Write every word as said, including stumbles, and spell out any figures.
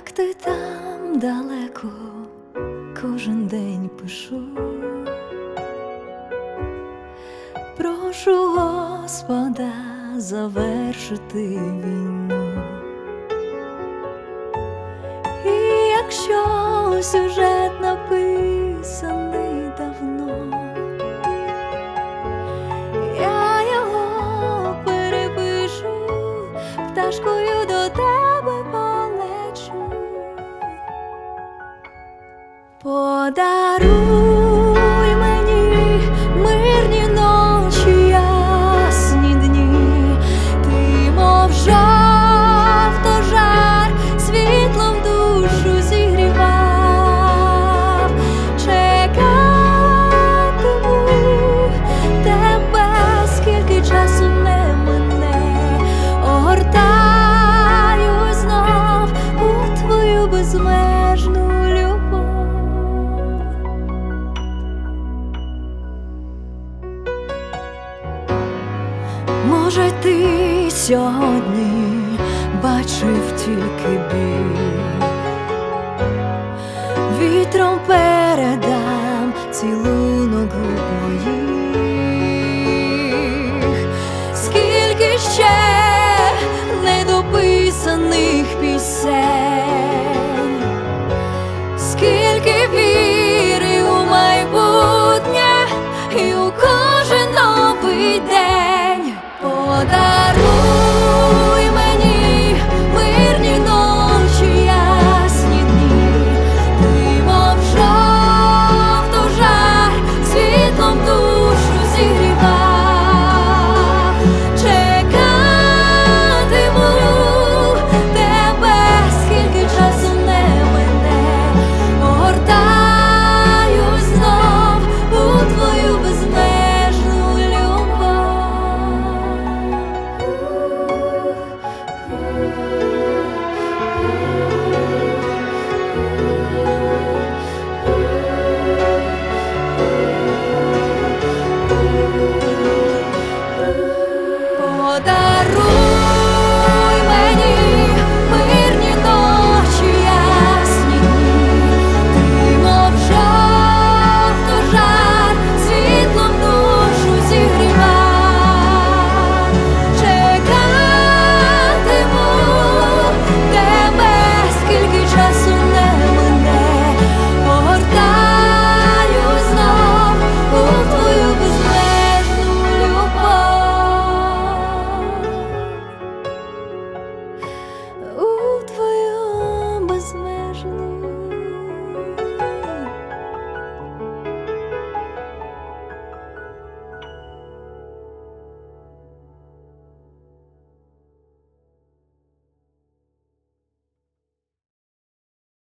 як ти там далеко, кожен день пишу. Прошу Господа завершити війну. І якщо сюжет написаний давно, я його перепишу, пташкою до тебе полечу. Подаруй мені мирні ночі, ясні дні, ти, мов жовтожар, світлом душу зігрівав. Чекатиму тебе, скільки часу не мине, огортаю знов у твою безмежну любов. Може, ти сьогодні бачив тільки біль, вітром передам цілу